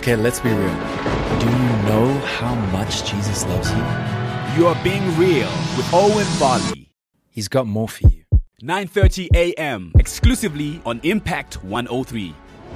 Okay, let's be real. Do you know how much Jesus loves you? You are being real with Owen Varley. He's got more for you. 9:30 a.m. exclusively on Impact 103.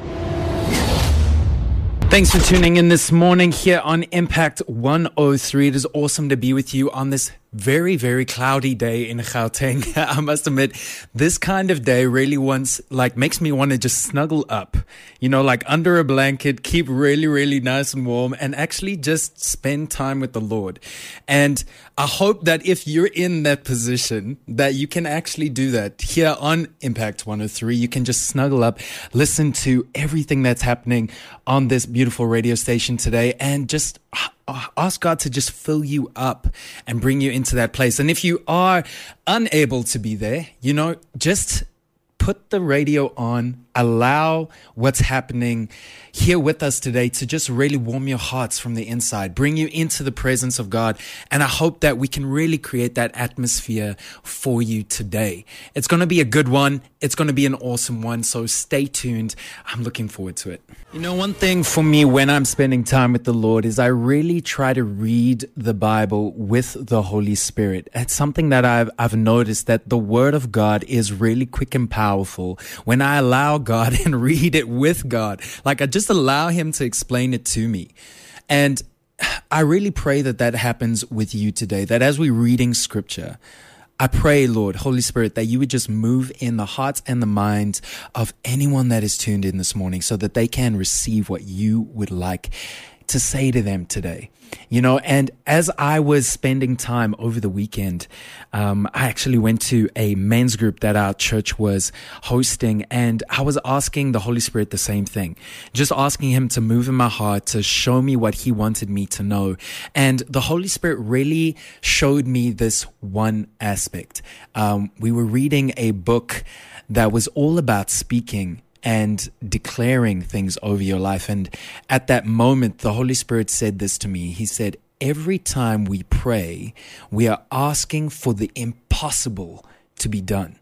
Thanks for tuning in this morning here on Impact 103. It is awesome to be with you on this very, very cloudy day in Gauteng. I must admit, this kind of day really makes me want to just snuggle up, like under a blanket, keep really, really nice and warm, and actually just spend time with the Lord. And I hope that if you're in that position, that you can actually do that here on Impact 103. You can just snuggle up, listen to everything that's happening on this beautiful radio station today, and just ask God to just fill you up and bring you into that place. And if you are unable to be there, just put the radio on, allow what's happening here with us today to just really warm your hearts from the inside, bring you into the presence of God. And I hope that we can really create that atmosphere for you today. It's going to be a good one. It's going to be an awesome one. So stay tuned. I'm looking forward to it. One thing for me when I'm spending time with the Lord is I really try to read the Bible with the Holy Spirit. It's something that I've noticed, that the Word of God is really quick and powerful when I allow God and read it with God. Like I just allow Him to explain it to me. And I really pray that happens with you today, that as we're reading Scripture, I pray, Lord, Holy Spirit, that you would just move in the hearts and the minds of anyone that is tuned in this morning so that they can receive what you would like to say to them today. And as I was spending time over the weekend, I actually went to a men's group that our church was hosting, and I was asking the Holy Spirit the same thing, just asking Him to move in my heart, to show me what He wanted me to know. And the Holy Spirit really showed me this one aspect. We were reading a book that was all about speaking and declaring things over your life. And at that moment, the Holy Spirit said this to me. He said, every time we pray, we are asking for the impossible to be done.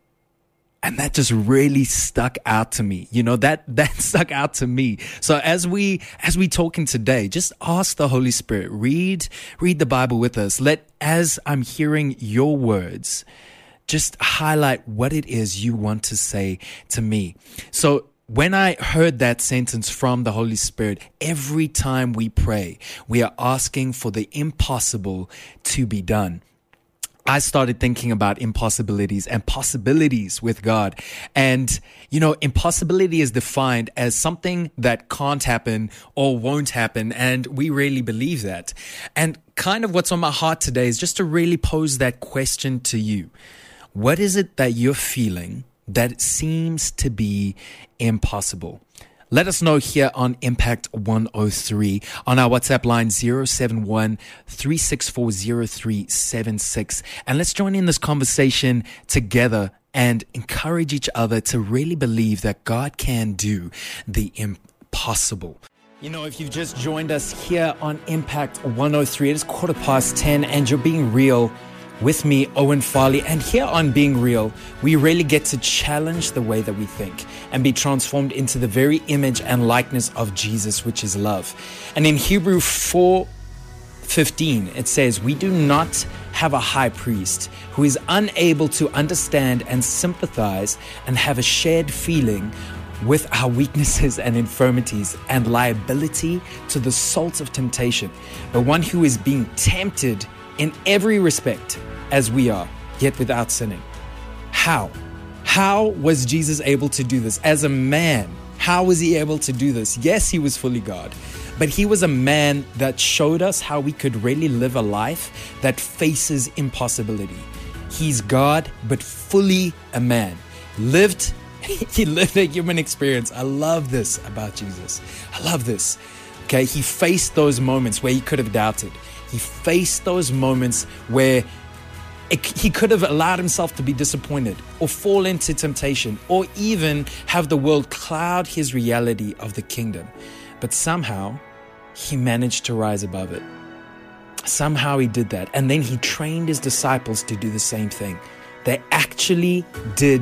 And that just really stuck out to me. That stuck out to me. So as we talking today, just ask the Holy Spirit, read the Bible with us. As I'm hearing your words, just highlight what it is you want to say to me. So when I heard that sentence from the Holy Spirit, every time we pray, we are asking for the impossible to be done. I started thinking about impossibilities and possibilities with God. And, impossibility is defined as something that can't happen or won't happen. And we really believe that. And kind of what's on my heart today is just to really pose that question to you. What is it that you're feeling that seems to be impossible? Let us know here on Impact 103 on our WhatsApp line 071-364-0376. And let's join in this conversation together and encourage each other to really believe that God can do the impossible. If you've just joined us here on Impact 103, it is 10:15 and you're being real with me, Owen Farley. And here on Being Real, we really get to challenge the way that we think and be transformed into the very image and likeness of Jesus, which is love. And in Hebrews 4:15, it says, we do not have a high priest who is unable to understand and sympathize and have a shared feeling with our weaknesses and infirmities and liability to the assaults of temptation, but one who is being tempted in every respect as we are, yet without sinning. How? How was Jesus able to do this? As a man, how was He able to do this? Yes, He was fully God, but He was a man that showed us how we could really live a life that faces impossibility. He's God, but fully a man. He lived a human experience. I love this about Jesus. I love this. Okay, He faced those moments where He could have doubted. He faced those moments where He could have allowed Himself to be disappointed or fall into temptation or even have the world cloud His reality of the kingdom. But somehow He managed to rise above it. Somehow He did that. And then He trained His disciples to do the same thing. They actually did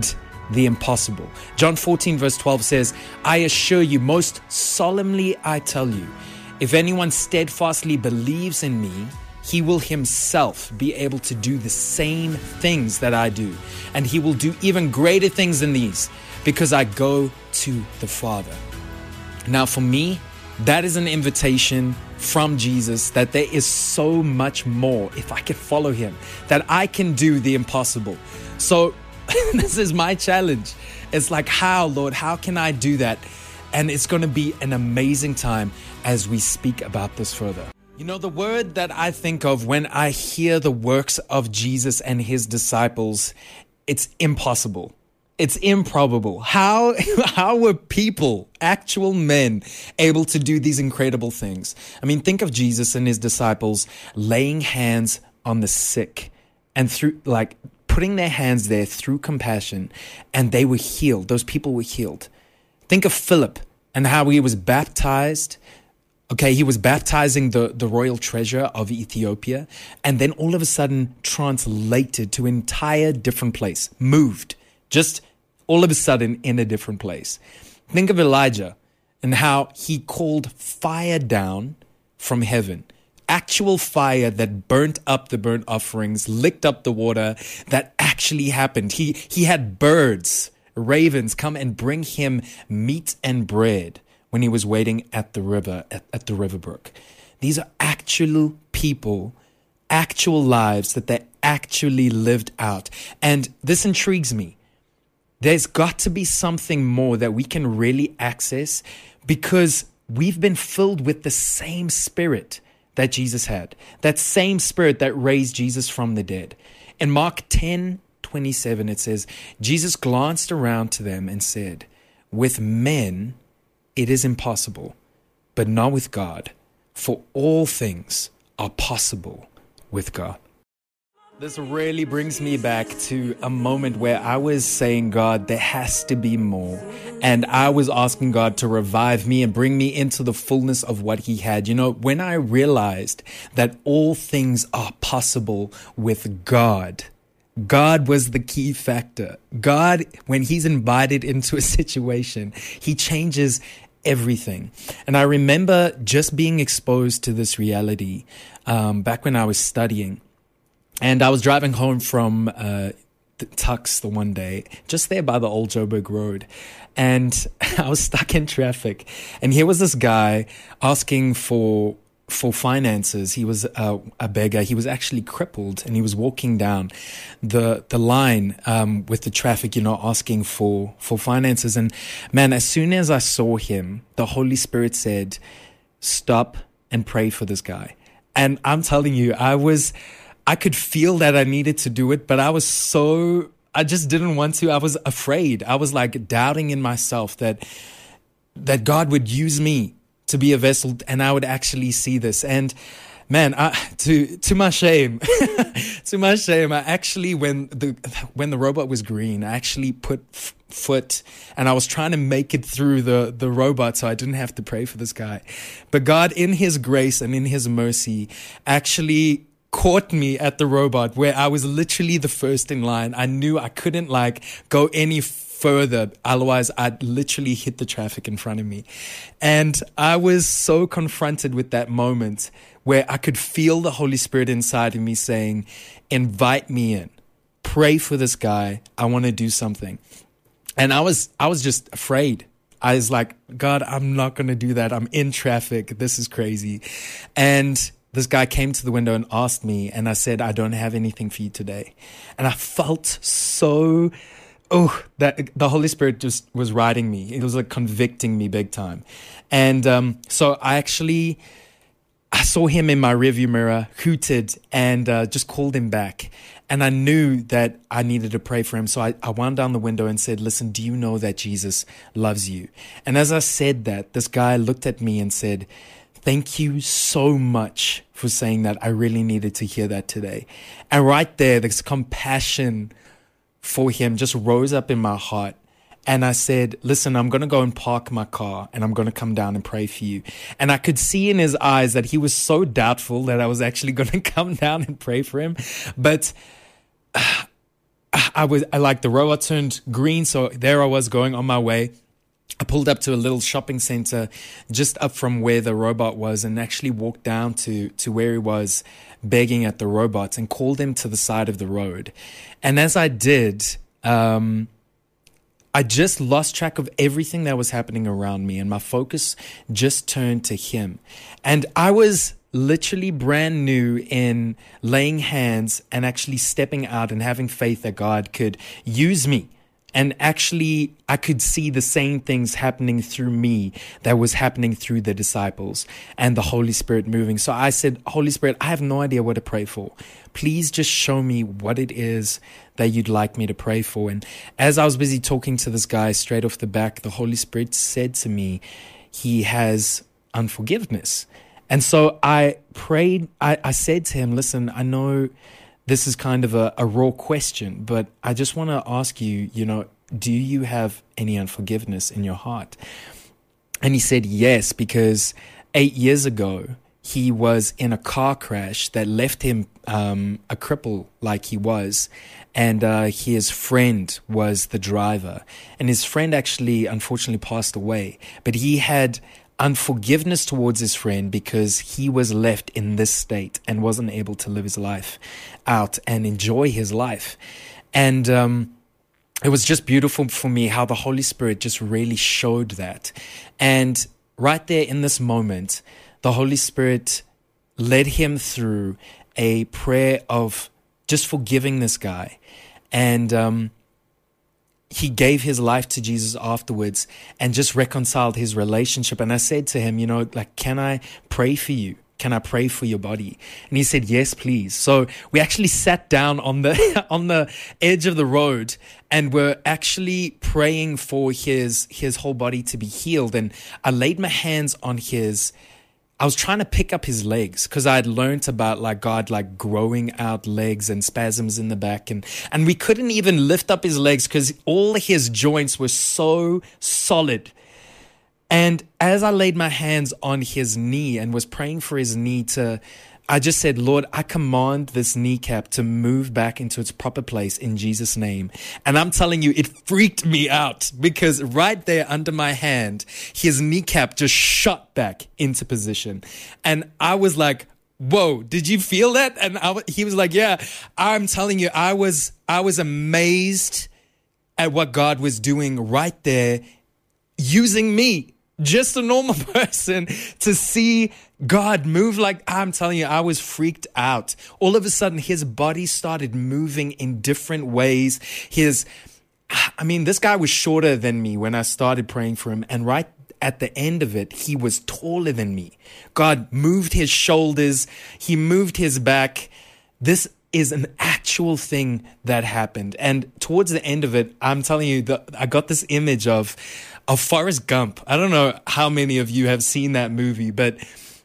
the impossible. John 14 verse 12 says, I assure you, most solemnly I tell you, if anyone steadfastly believes in me, he will himself be able to do the same things that I do. And he will do even greater things than these, because I go to the Father. Now for me, that is an invitation from Jesus that there is so much more if I can follow him, that I can do the impossible. So this is my challenge. It's like, how, Lord, how can I do that? And it's going to be an amazing time as we speak about this further. You know, the word that I think of when I hear the works of Jesus and his disciples, it's impossible. It's improbable. How were people, actual men, able to do these incredible things? I mean, think of Jesus and his disciples laying hands on the sick and through, like, putting their hands there through compassion, and they were healed. Those people were healed. Think of Philip and how he was baptized. Okay, he was baptizing the royal treasure of Ethiopia, and then all of a sudden translated to an entire different place, moved, just all of a sudden in a different place. Think of Elijah and how he called fire down from heaven. Actual fire that burnt up the burnt offerings, licked up the water. That actually happened. He had birds, ravens, come and bring him meat and bread when he was waiting at the river, at the river brook. These are actual people, actual lives that they actually lived out. And this intrigues me. There's got to be something more that we can really access, because we've been filled with the same Spirit that Jesus had, that same Spirit that raised Jesus from the dead. In Mark 10:27, it says, Jesus glanced around to them and said, with men it is impossible, but not with God, for all things are possible with God. This really brings me back to a moment where I was saying, God, there has to be more. And I was asking God to revive me and bring me into the fullness of what he had. You know, when I realized that all things are possible with God, God was the key factor. God, when he's invited into a situation, he changes everything. And I remember just being exposed to this reality back when I was studying. And I was driving home from the Tux the one day, just there by the old Joburg Road. And I was stuck in traffic. And here was this guy asking for finances. He was a beggar. He was actually crippled, and he was walking down the line with the traffic, you know, asking for finances. And man, as soon as I saw him, the Holy Spirit said, stop and pray for this guy. And I'm telling you, I could feel that I needed to do it, but I just didn't want to. I was afraid. I was like doubting in myself that God would use me to be a vessel and I would actually see this. And man, to my shame, I actually, when the robot was green, I actually put foot and I was trying to make it through the robot so I didn't have to pray for this guy. But God, in his grace and in his mercy, actually caught me at the robot where I was literally the first in line. I knew I couldn't go any further, otherwise I'd literally hit the traffic in front of me. And I was so confronted with that moment where I could feel the Holy Spirit inside of me saying, invite me in, pray for this guy, I want to do something. And I was just afraid. I was like, God, I'm not going to do that. I'm in traffic. This is crazy. And this guy came to the window and asked me, and I said, I don't have anything for you today. And I felt so, that the Holy Spirit just was riding me. It was like convicting me big time. And so I saw him in my rearview mirror, hooted, and just called him back. And I knew that I needed to pray for him. So I wound down the window and said, listen, do you know that Jesus loves you? And as I said that, this guy looked at me and said, thank you so much for saying that. I really needed to hear that today. And right there, this compassion for him just rose up in my heart. And I said, listen, I'm going to go and park my car and I'm going to come down and pray for you. And I could see in his eyes that he was so doubtful that I was actually going to come down and pray for him. But I like the robot turned green. So there I was going on my way. I pulled up to a little shopping center just up from where the robot was and actually walked down to where he was begging at the robot and called him to the side of the road. And as I did, I just lost track of everything that was happening around me and my focus just turned to him. And I was literally brand new in laying hands and actually stepping out and having faith that God could use me. And actually, I could see the same things happening through me that was happening through the disciples and the Holy Spirit moving. So I said, Holy Spirit, I have no idea what to pray for. Please just show me what it is that you'd like me to pray for. And as I was busy talking to this guy straight off the back, the Holy Spirit said to me, he has unforgiveness. And so I prayed, I said to him, listen, I know this is kind of a raw question, but I just want to ask you, do you have any unforgiveness in your heart? And he said yes, because 8 years ago, he was in a car crash that left him a cripple like he was. And his friend was the driver. And his friend actually, unfortunately, passed away. But he had unforgiveness towards his friend because he was left in this state and wasn't able to live his life out and enjoy his life. And it was just beautiful for me how the Holy Spirit just really showed that. And right there in this moment, the Holy Spirit led him through a prayer of just forgiving this guy. And he gave his life to Jesus afterwards and just reconciled his relationship. And I said to him, can I pray for you? Can I pray for your body? And he said, yes, please. So we actually sat down on the on the edge of the road and were actually praying for his whole body to be healed. And I laid my hands on I was trying to pick up his legs because I had learned about God growing out legs and spasms in the back. And we couldn't even lift up his legs because all his joints were so solid. And as I laid my hands on his knee and was praying for his knee I just said, Lord, I command this kneecap to move back into its proper place in Jesus' name. And I'm telling you, it freaked me out because right there under my hand, his kneecap just shot back into position. And I was like, whoa, did you feel that? And he was like, yeah, I'm telling you, I was amazed at what God was doing right there using me. Just a normal person to see God move. I'm telling you, I was freaked out. All of a sudden, his body started moving in different ways. This guy was shorter than me when I started praying for him. And right at the end of it, he was taller than me. God moved his shoulders. He moved his back. This is an actual thing that happened. And towards the end of it, I'm telling you, I got this image of Forrest Gump. I don't know how many of you have seen that movie, but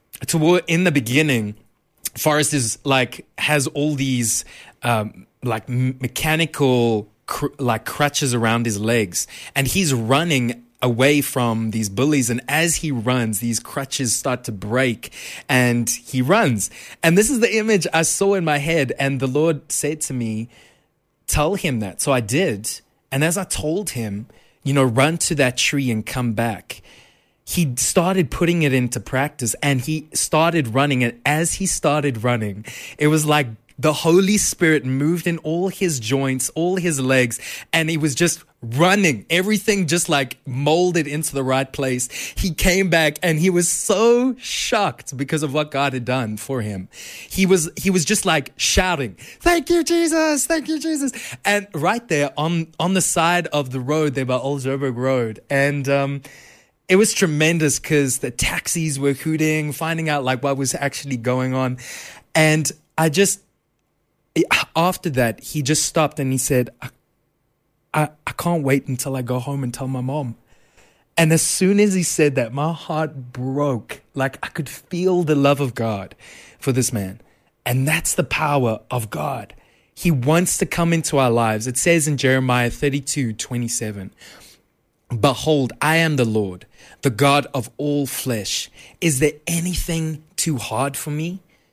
in the beginning, Forrest is has all these mechanical crutches around his legs, and he's running away from these bullies. And as he runs, these crutches start to break and he runs. And this is the image I saw in my head. And the Lord said to me, tell him that. So I did. And as I told him, run to that tree and come back, he started putting it into practice and he started running. And as he started running, it was like the Holy Spirit moved in all his joints, all his legs, and he was just running. Everything just molded into the right place. He came back and he was so shocked because of what God had done for him. He was just shouting, "Thank you, Jesus! Thank you, Jesus!" And right there on the side of the road there by Old Joburg Road. And it was tremendous because the taxis were hooting, finding out what was actually going on. And after that, he just stopped and he said, I can't wait until I go home and tell my mom. And as soon as he said that, my heart broke. I could feel the love of God for this man. And that's the power of God. He wants to come into our lives. It says in Jeremiah 32:27, "Behold, I am the Lord, the God of all flesh. Is there anything too hard for me?"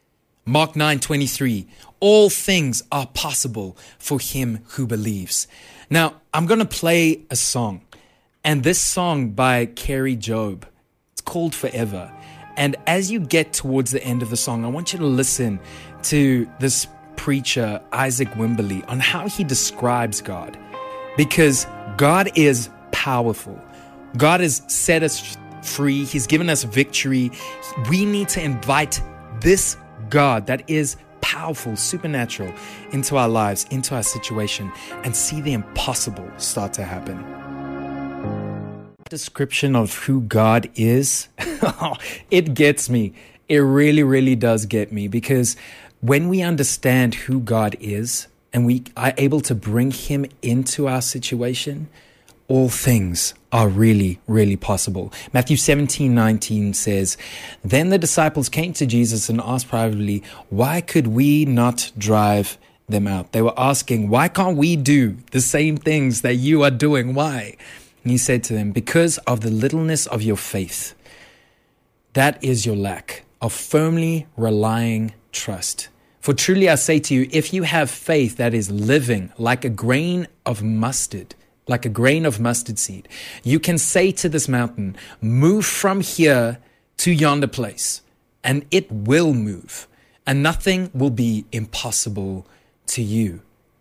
Mark 9:23, all things are possible for him who believes. Now, I'm going to play a song, and this song by Carrie Job, it's called Forever. And as you get towards the end of the song, I want you to listen to this preacher, Isaac Wimberly, on how he describes God. Because God is powerful. God has set us free. He's given us victory. We need to invite this God that is powerful, supernatural, into our lives, into our situation, and see the impossible start to happen. Description of who God is, it gets me. It really, really does get me, because when we understand who God is and we are able to bring him into our situation, all things are really, really possible. Matthew 17:19 says, then the disciples came to Jesus and asked privately, why could we not drive them out? They were asking, why can't we do the same things that you are doing? Why? And he said to them, because of the littleness of your faith. That is your lack of firmly relying trust. For truly I say to you, if you have faith that is living like a grain of mustard seed, you can say to this mountain, move from here to yonder place, and it will move, and nothing will be impossible to you.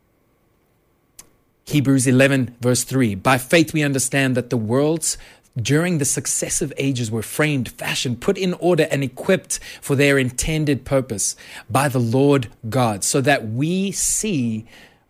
Hebrews 11 verse 3, by faith we understand that the worlds during the successive ages were framed, fashioned, put in order, and equipped for their intended purpose by the Lord God, so what we see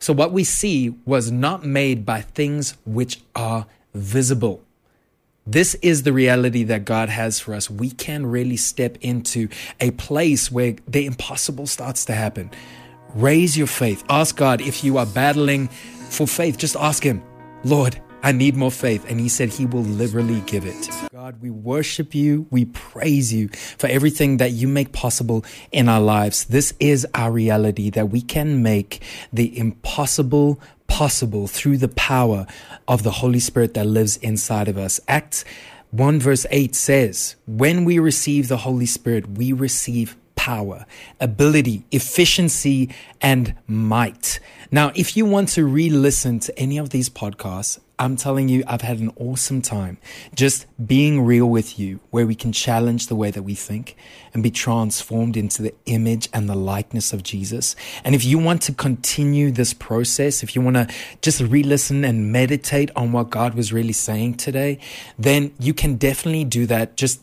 was not made by things which are visible. This is the reality that God has for us. We can really step into a place where the impossible starts to happen. Raise your faith. Ask God if you are battling for faith. Just ask him, Lord, I need more faith. And he said he will liberally give it. God, we worship you. We praise you for everything that you make possible in our lives. This is our reality, that we can make the impossible possible through the power of the Holy Spirit that lives inside of us. Acts 1 verse 8 says, when we receive the Holy Spirit, we receive power, ability, efficiency, and might. Now, if you want to re-listen to any of these podcasts, I'm telling you, I've had an awesome time just being real with you, where we can challenge the way that we think and be transformed into the image and the likeness of Jesus. And if you want to continue this process, if you want to just re-listen and meditate on what God was really saying today, then you can definitely do that. Just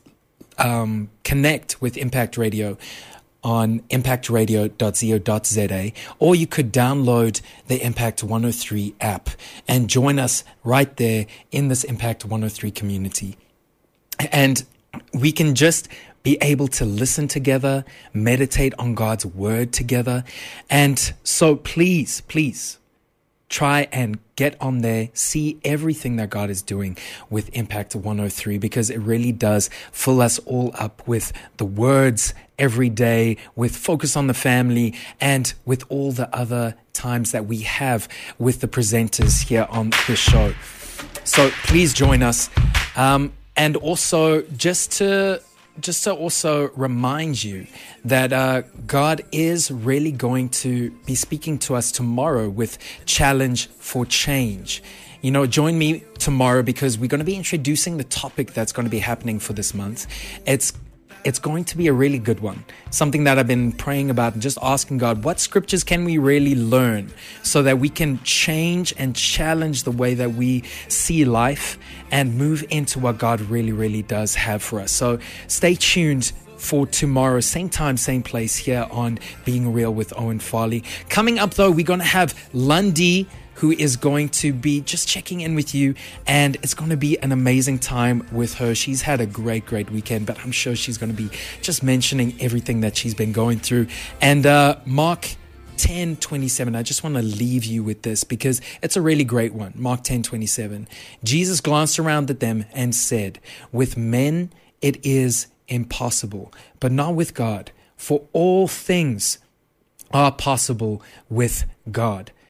connect with Impact Radio on impactradio.co.za, or you could download the Impact 103 app and join us right there in this Impact 103 community. And we can just be able to listen together, meditate on God's word together. And so please, try and get on there, see everything that God is doing with Impact 103, because it really does fill us all up with the words every day, with focus on the family, and with all the other times that we have with the presenters here on the show. So please join us. And also just to also remind you that God is really going to be speaking to us tomorrow with Challenge for Change. You know, join me tomorrow, because we're going to be introducing the topic that's going to be happening for this month. It's going to be a really good one. Something that I've been praying about and just asking God, what scriptures can we really learn so that we can change and challenge the way that we see life and move into what God really, really does have for us. So stay tuned for tomorrow, same time, same place, here on Being Real with Owen Farley. Coming up though, we're going to have Lundy, who is going to be just checking in with you, and it's going to be an amazing time with her. She's had a great weekend, but I'm sure she's going to be just mentioning everything that she's been going through. And Mark 10:27, I just want to leave you with this, because it's a really great one. Mark 10:27, Jesus glanced around at them and said, with men it is impossible, but not with God, for all things are possible with God.